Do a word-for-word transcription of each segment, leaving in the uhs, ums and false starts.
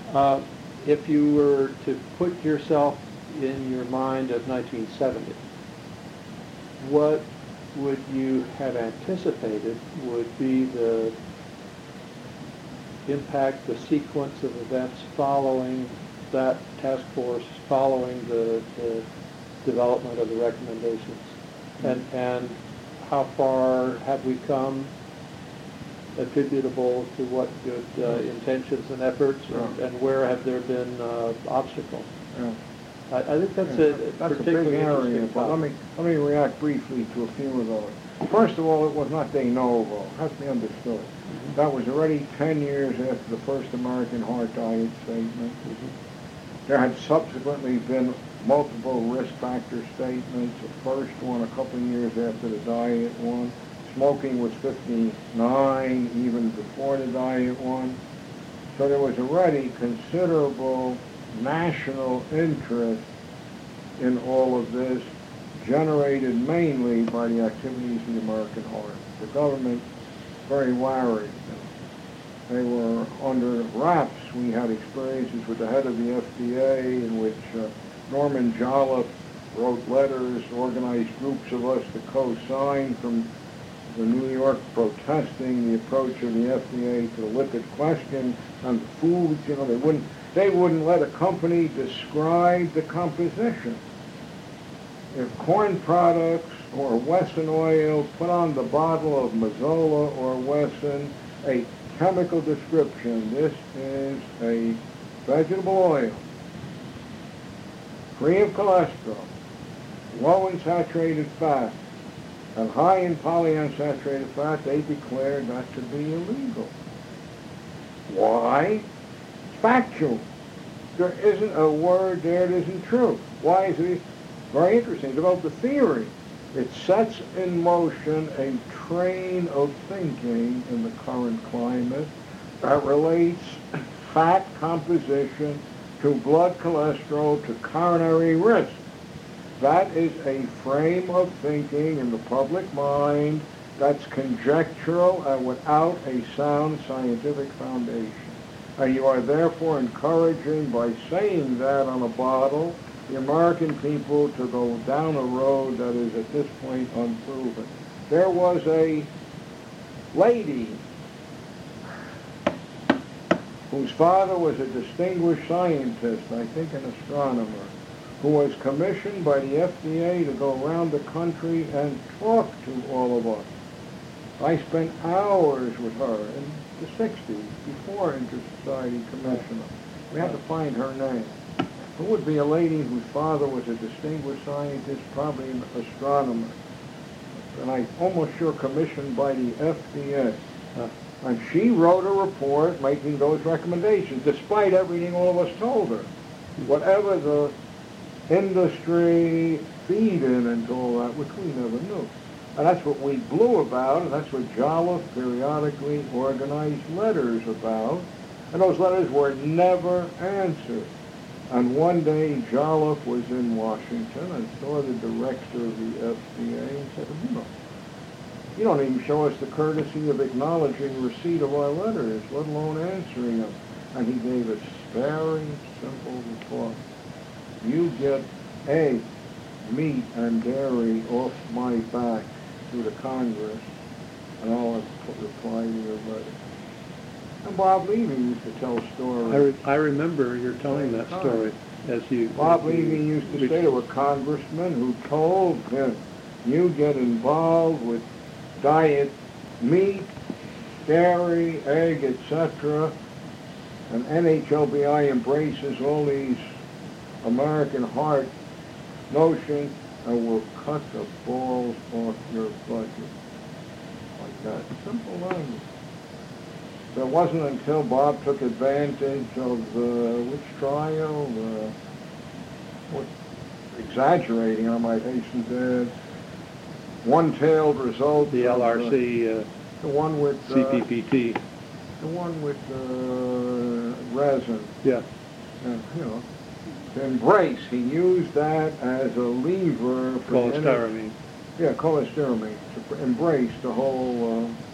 Uh, if you were to put yourself in your mind of nineteen seventy, what would you have anticipated would be the impact, the sequence of events following that task force, following the, the development of the recommendations? And, and how far have we come attributable to what good uh, intentions and efforts, and, Yeah. and where have there been uh, obstacles? Yeah. I, I think that's Yeah, a that's a particularly big area, interesting but let topic. me, let me react briefly to a few of those. First of all, it was not de novo. It has to be understood. Mhm. That was already ten years after the first American Heart Diet statement. Mhm. There had subsequently been multiple risk factor statements. The first one a couple of years after the diet one. Smoking was fifty-nine even before the diet one. So there was already considerable national interest in all of this, generated mainly by the activities of the American Heart. The government very wary. They were under wraps. We had experiences with the head of the F D A in which uh, Norman Jolliffe wrote letters, organized groups of us to co-sign from the New York protesting the approach of the F D A to the lipid question on the foods. You know, they wouldn't, they wouldn't let a company describe the composition. If corn products or Wesson oil put on the bottle of Mazola or Wesson a chemical description, this is a vegetable oil, free of cholesterol, low in saturated fat, and high in polyunsaturated fat, they declared that to be illegal. Why? It's factual. There isn't a word there that isn't true. Why is it? Very interesting. Developed a theory. It sets in motion a train of thinking in the current climate that relates fat composition to blood cholesterol to coronary risk. That is a frame of thinking in the public mind that's conjectural and without a sound scientific foundation. And you are therefore encouraging, by saying that on a bottle, the American people to go down a road that is at this point unproven. There was a lady whose father was a distinguished scientist, I think an astronomer, who was commissioned by the F D A to go around the country and talk to all of us. I spent hours with her in the sixties, before Inter-Society Commissioner. We had to find her name. It would be a lady whose father was a distinguished scientist, probably an astronomer, and I'm almost sure commissioned by the F D A. Uh, and she wrote a report making those recommendations, despite everything all of us told her. Whatever the industry feed-in into all that, which we never knew. And that's what we blew about, and that's what Jolliffe periodically organized letters about. And those letters were never answered. And one day Jolliffe was in Washington and saw the director of the F D A and said, you know, you don't even show us the courtesy of acknowledging receipt of our letters, let alone answering them. And he gave us very simple report. You get eggs, meat, and dairy off my back to the Congress, and I'll reply to your letter. And Bob Levy used to tell stories. I, re I remember you're telling that story as you... Bob as you Levy used to say there were congressmen who told him, you get involved with diet meat, dairy, egg, et cetera, and N H L B I embraces all these American Heart notions and will cut the balls off your budget. Like that. Simple language. So it wasn't until Bob took advantage of the, which trial, uh, what, exaggerating, I might hasten to add, one-tailed result. The L R C, of, uh, uh, the one with uh, C P P T. The one with uh, resin. Yeah. And, you know, to embrace, he used that as a lever for Cholestyramine. Yeah, cholestyramine, to embrace the whole uh,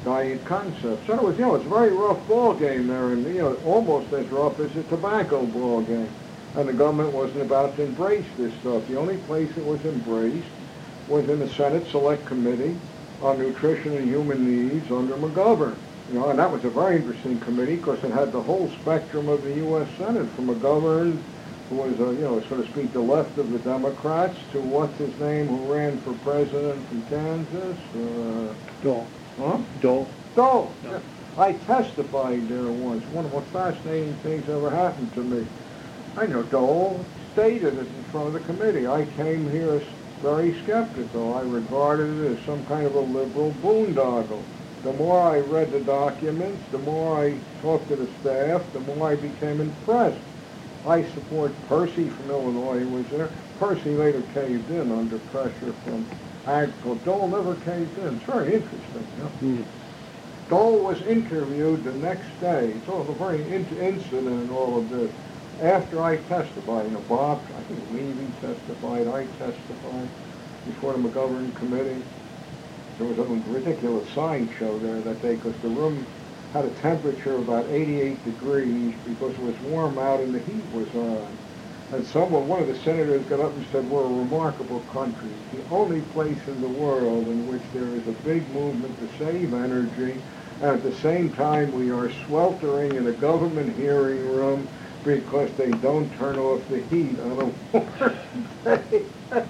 diet concept. So it was, you know, it's a very rough ball game there, and, you know, almost as rough as a tobacco ball game. And the government wasn't about to embrace this stuff. The only place it was embraced was in the Senate Select Committee on Nutrition and Human Needs under McGovern. You know, and that was a very interesting committee because it had the whole spectrum of the U S Senate, from McGovern, who was, uh, you know, so to speak, the left of the Democrats, to what's his name, who ran for president from Kansas. Uh, Dole. huh? Dole. Dole. No. Yeah. I testified there once. One of the most fascinating things ever happened to me. I know Dole stated it in front of the committee. I came here as very skeptical. I regarded it as some kind of a liberal boondoggle. The more I read the documents, the more I talked to the staff, the more I became impressed. I support Percy from Illinois, who was there. Percy later caved in under pressure from agriculture. Dole never caved in. It's very interesting. You know? Mm. Dole was interviewed the next day. It's all a very in- incident in all of this. After I testified, you know, Bob, I think Levy testified, I testified before the McGovern committee. There was a ridiculous sideshow there that day because the room had a temperature of about eighty-eight degrees because it was warm out and the heat was on. And someone, one of the senators got up and said, we're a remarkable country. The only place in the world in which there is a big movement to save energy, and at the same time we are sweltering in a government hearing room because they don't turn off the heat on a warm day.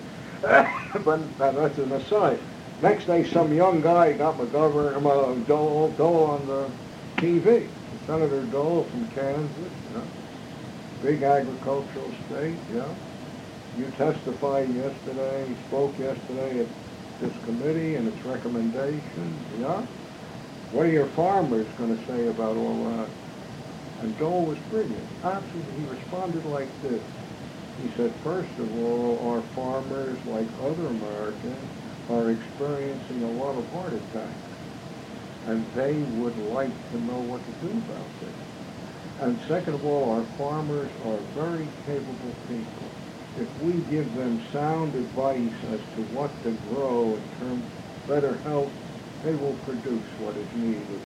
But that's an aside. Next day, some young guy got McGovern, uh, Dole, Dole on the T V. Senator Dole from Kansas, you know, big agricultural state, yeah. You testified yesterday, spoke yesterday at this committee and its recommendations, yeah. What are your farmers going to say about all that? And Dole was brilliant. Absolutely, he responded like this. He said, first of all, our farmers, like other Americans, are experiencing a lot of heart attacks. And they would like to know what to do about this. And second of all, our farmers are very capable people. If we give them sound advice as to what to grow in terms of better health, they will produce what is needed.